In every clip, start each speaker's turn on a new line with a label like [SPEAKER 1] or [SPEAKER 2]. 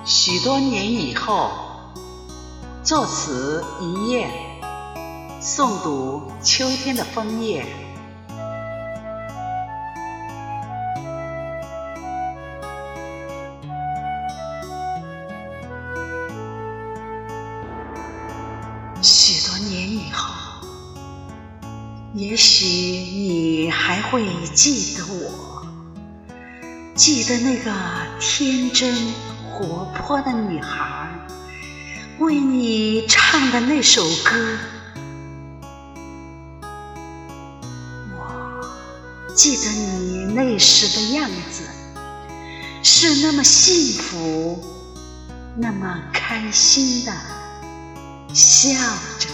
[SPEAKER 1] 许多年以后，作词一夜，诵读秋天的枫叶。许多年以后，也许你还会记得我，记得那个天真活泼的女孩，为你唱的那首歌。我记得你那时的样子，是那么幸福，那么开心的笑着。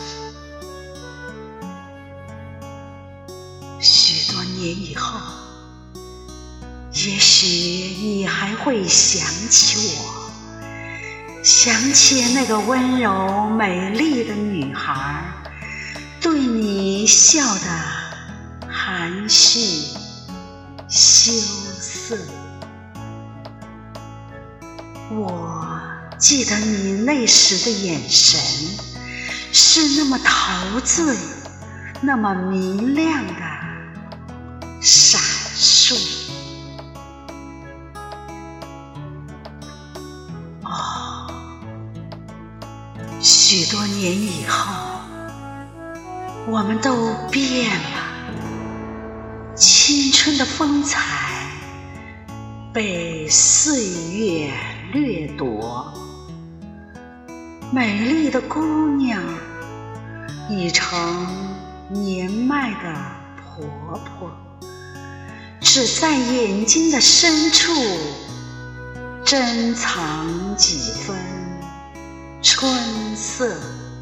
[SPEAKER 1] 许多年以后，也许你还会想起我，想起那个温柔美丽的女孩，对你笑得含蓄羞涩。我记得你那时的眼神，是那么陶醉，那么明亮的闪烁。许多年以后，我们都变了，青春的风采被岁月掠夺，美丽的姑娘已成年迈的婆婆，只在眼睛的深处珍藏几分春色。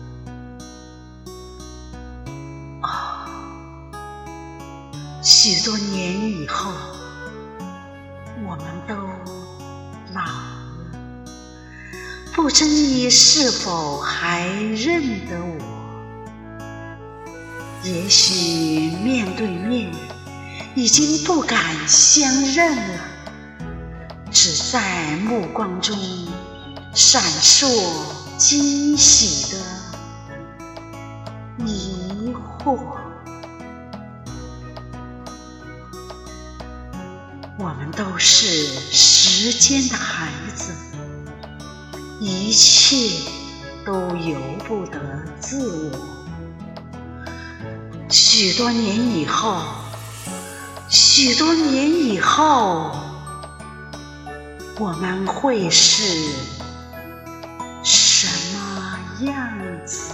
[SPEAKER 1] 许多年以后，我们都老了，不知你是否还认得我？也许面对面已经不敢相认了，只在目光中闪烁惊喜的疑惑。我们都是时间的孩子，一切都由不得自我。许多年以后，许多年以后，我们会是什么样子？